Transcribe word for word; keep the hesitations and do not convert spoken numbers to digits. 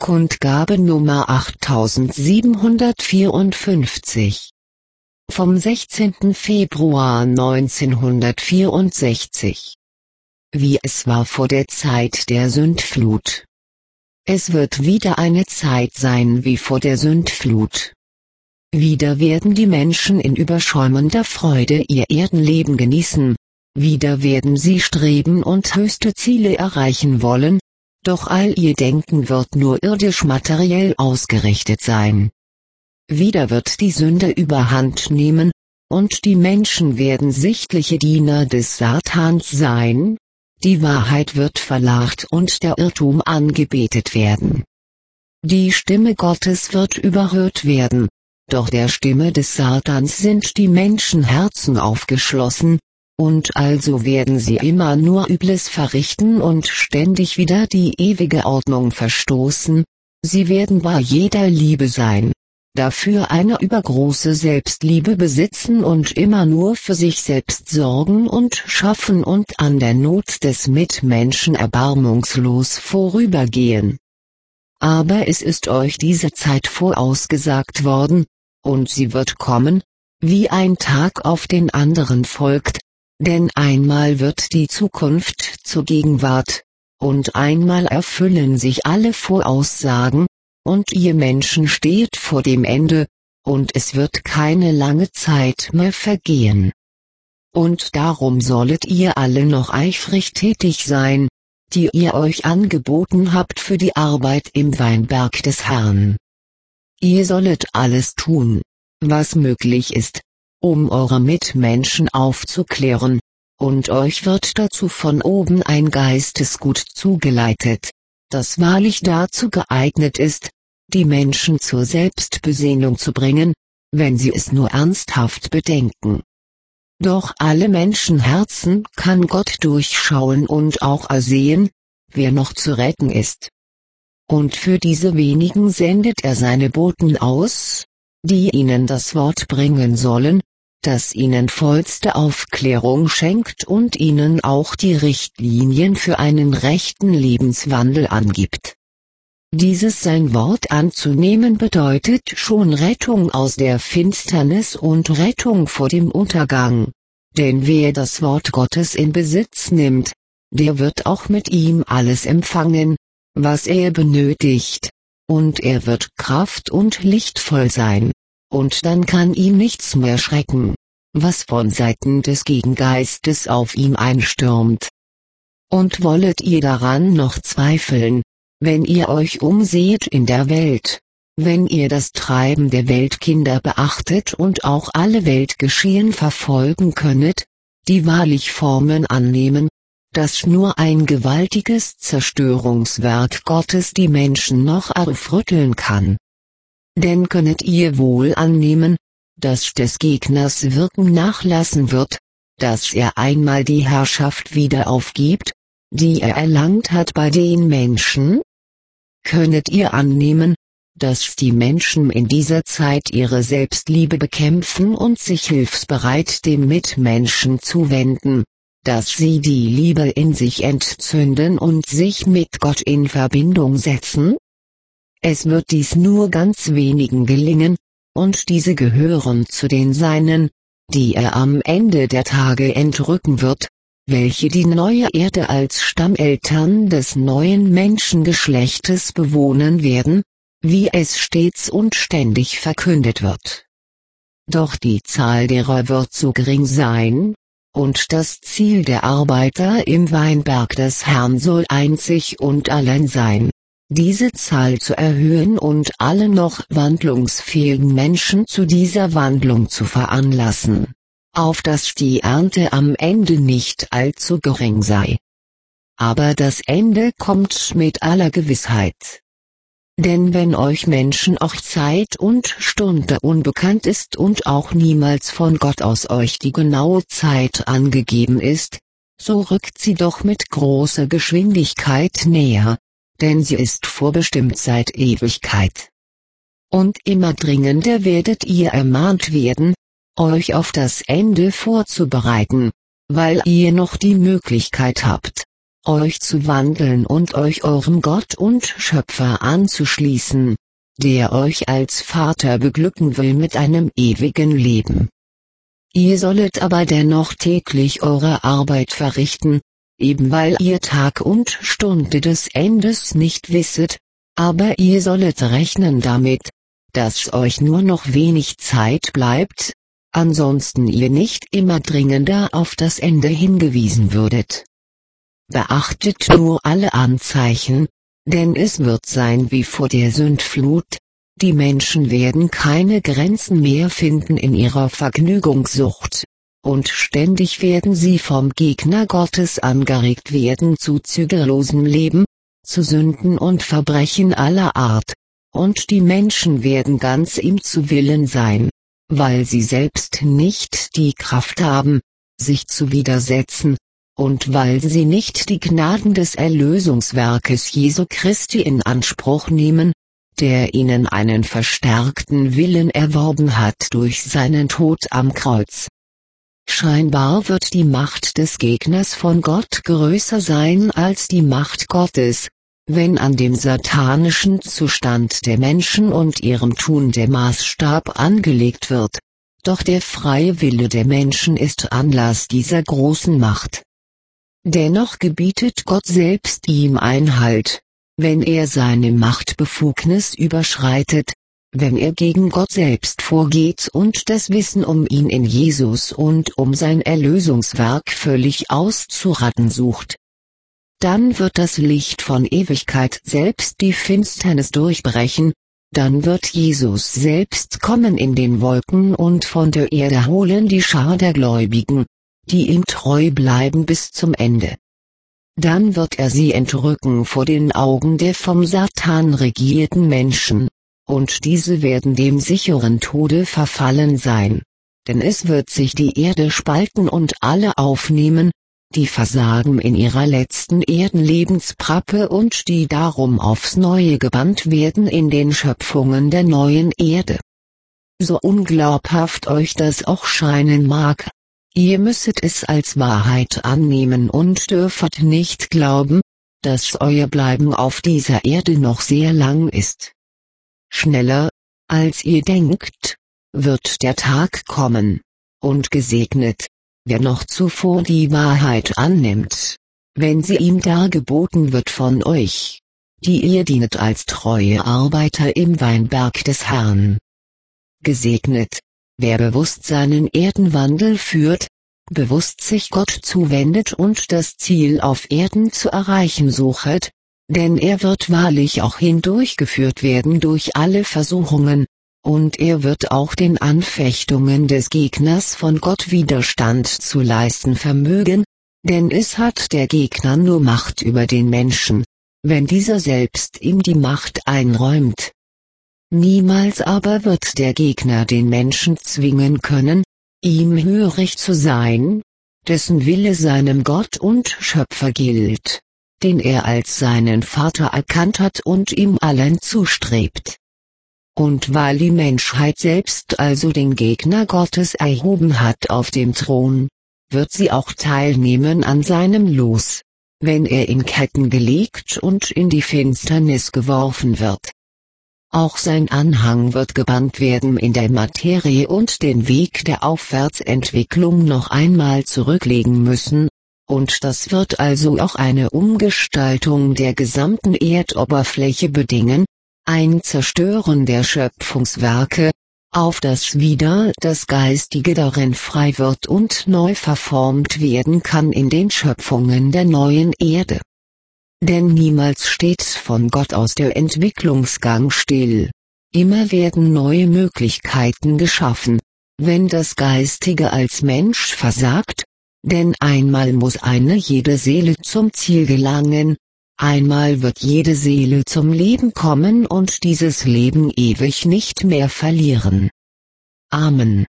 Kundgabe Nummer achttausendsiebenhundertvierundfünfzig. Vom sechzehnten Februar neunzehnhundertvierundsechzig. Wie es war vor der Zeit der Sündflut. Es wird wieder eine Zeit sein wie vor der Sündflut. Wieder werden die Menschen in überschäumender Freude ihr Erdenleben genießen, wieder werden sie streben und höchste Ziele erreichen wollen, doch all ihr Denken wird nur irdisch materiell ausgerichtet sein. Wieder wird die Sünde überhand nehmen, und die Menschen werden sichtliche Diener des Satans sein, die Wahrheit wird verlacht und der Irrtum angebetet werden. Die Stimme Gottes wird überhört werden, doch der Stimme des Satans sind die Menschenherzen aufgeschlossen, und also werden sie immer nur Übles verrichten und ständig wieder die ewige Ordnung verstoßen, sie werden bei jeder Liebe sein, dafür eine übergroße Selbstliebe besitzen und immer nur für sich selbst sorgen und schaffen und an der Not des Mitmenschen erbarmungslos vorübergehen. Aber es ist euch diese Zeit vorausgesagt worden, und sie wird kommen, wie ein Tag auf den anderen folgt, denn einmal wird die Zukunft zur Gegenwart, und einmal erfüllen sich alle Voraussagen, und ihr Menschen steht vor dem Ende, und es wird keine lange Zeit mehr vergehen. Und darum sollet ihr alle noch eifrig tätig sein, die ihr euch angeboten habt für die Arbeit im Weinberg des Herrn. Ihr sollet alles tun, was möglich ist, um eure Mitmenschen aufzuklären, und euch wird dazu von oben ein Geistesgut zugeleitet, das wahrlich dazu geeignet ist, die Menschen zur Selbstbesinnung zu bringen, wenn sie es nur ernsthaft bedenken. Doch alle Menschenherzen kann Gott durchschauen und auch ersehen, wer noch zu retten ist. Und für diese wenigen sendet er seine Boten aus, die ihnen das Wort bringen sollen, das ihnen vollste Aufklärung schenkt und ihnen auch die Richtlinien für einen rechten Lebenswandel angibt. Dieses sein Wort anzunehmen bedeutet schon Rettung aus der Finsternis und Rettung vor dem Untergang. Denn wer das Wort Gottes in Besitz nimmt, der wird auch mit ihm alles empfangen, was er benötigt, und er wird kraft- und lichtvoll sein, und dann kann ihn nichts mehr schrecken, was von Seiten des Gegengeistes auf ihm einstürmt. Und wollet ihr daran noch zweifeln, wenn ihr euch umseht in der Welt, wenn ihr das Treiben der Weltkinder beachtet und auch alle Weltgeschehen verfolgen könnet, die wahrlich Formen annehmen, dass nur ein gewaltiges Zerstörungswerk Gottes die Menschen noch aufrütteln kann. Denn könnet ihr wohl annehmen, dass des Gegners Wirken nachlassen wird, dass er einmal die Herrschaft wieder aufgibt, die er erlangt hat bei den Menschen? Könnet ihr annehmen, dass die Menschen in dieser Zeit ihre Selbstliebe bekämpfen und sich hilfsbereit dem Mitmenschen zuwenden, dass sie die Liebe in sich entzünden und sich mit Gott in Verbindung setzen? Es wird dies nur ganz wenigen gelingen, und diese gehören zu den Seinen, die er am Ende der Tage entrücken wird, welche die neue Erde als Stammeltern des neuen Menschengeschlechtes bewohnen werden, wie es stets und ständig verkündet wird. Doch die Zahl derer wird so gering sein, und das Ziel der Arbeiter im Weinberg des Herrn soll einzig und allein sein, diese Zahl zu erhöhen und alle noch wandlungsfähigen Menschen zu dieser Wandlung zu veranlassen, auf dass die Ernte am Ende nicht allzu gering sei. Aber das Ende kommt mit aller Gewissheit. Denn wenn euch Menschen auch Zeit und Stunde unbekannt ist und auch niemals von Gott aus euch die genaue Zeit angegeben ist, so rückt sie doch mit großer Geschwindigkeit näher, denn sie ist vorbestimmt seit Ewigkeit. Und immer dringender werdet ihr ermahnt werden, euch auf das Ende vorzubereiten, weil ihr noch die Möglichkeit habt, euch zu wandeln und euch eurem Gott und Schöpfer anzuschließen, der euch als Vater beglücken will mit einem ewigen Leben. Ihr sollet aber dennoch täglich eure Arbeit verrichten, eben weil ihr Tag und Stunde des Endes nicht wisset, aber ihr sollet rechnen damit, dass euch nur noch wenig Zeit bleibt, ansonsten ihr nicht immer dringender auf das Ende hingewiesen würdet. Beachtet nur alle Anzeichen, denn es wird sein wie vor der Sündflut, die Menschen werden keine Grenzen mehr finden in ihrer Vergnügungssucht, und ständig werden sie vom Gegner Gottes angeregt werden zu zügellosem Leben, zu Sünden und Verbrechen aller Art, und die Menschen werden ganz ihm zu Willen sein, weil sie selbst nicht die Kraft haben, sich zu widersetzen, und weil sie nicht die Gnaden des Erlösungswerkes Jesu Christi in Anspruch nehmen, der ihnen einen verstärkten Willen erworben hat durch seinen Tod am Kreuz. Scheinbar wird die Macht des Gegners von Gott größer sein als die Macht Gottes, wenn an dem satanischen Zustand der Menschen und ihrem Tun der Maßstab angelegt wird, doch der freie Wille der Menschen ist Anlass dieser großen Macht. Dennoch gebietet Gott selbst ihm Einhalt, wenn er seine Machtbefugnis überschreitet, wenn er gegen Gott selbst vorgeht und das Wissen um ihn in Jesus und um sein Erlösungswerk völlig auszurotten sucht. Dann wird das Licht von Ewigkeit selbst die Finsternis durchbrechen, dann wird Jesus selbst kommen in den Wolken und von der Erde holen die Schar der Gläubigen, die ihm treu bleiben bis zum Ende. Dann wird er sie entrücken vor den Augen der vom Satan regierten Menschen, und diese werden dem sicheren Tode verfallen sein, denn es wird sich die Erde spalten und alle aufnehmen, die versagen in ihrer letzten Erdenlebensprappe und die darum aufs Neue gebannt werden in den Schöpfungen der neuen Erde. So unglaubhaft euch das auch scheinen mag, ihr müsset es als Wahrheit annehmen und dürfet nicht glauben, dass euer Bleiben auf dieser Erde noch sehr lang ist. Schneller, als ihr denkt, wird der Tag kommen, und gesegnet, wer noch zuvor die Wahrheit annimmt, wenn sie ihm dargeboten wird von euch, die ihr dienet als treue Arbeiter im Weinberg des Herrn. Gesegnet, wer bewusst seinen Erdenwandel führt, bewusst sich Gott zuwendet und das Ziel auf Erden zu erreichen suchet, denn er wird wahrlich auch hindurchgeführt werden durch alle Versuchungen, und er wird auch den Anfechtungen des Gegners von Gott Widerstand zu leisten vermögen, denn es hat der Gegner nur Macht über den Menschen, wenn dieser selbst ihm die Macht einräumt. Niemals aber wird der Gegner den Menschen zwingen können, ihm hörig zu sein, dessen Wille seinem Gott und Schöpfer gilt, den er als seinen Vater erkannt hat und ihm allen zustrebt. Und weil die Menschheit selbst also den Gegner Gottes erhoben hat auf dem Thron, wird sie auch teilnehmen an seinem Los, wenn er in Ketten gelegt und in die Finsternis geworfen wird. Auch sein Anhang wird gebannt werden in der Materie und den Weg der Aufwärtsentwicklung noch einmal zurücklegen müssen, und das wird also auch eine Umgestaltung der gesamten Erdoberfläche bedingen, ein Zerstören der Schöpfungswerke, auf das wieder das Geistige darin frei wird und neu verformt werden kann in den Schöpfungen der neuen Erde. Denn niemals steht von Gott aus der Entwicklungsgang still. Immer werden neue Möglichkeiten geschaffen, wenn das Geistige als Mensch versagt, denn einmal muss eine jede Seele zum Ziel gelangen, einmal wird jede Seele zum Leben kommen und dieses Leben ewig nicht mehr verlieren. Amen.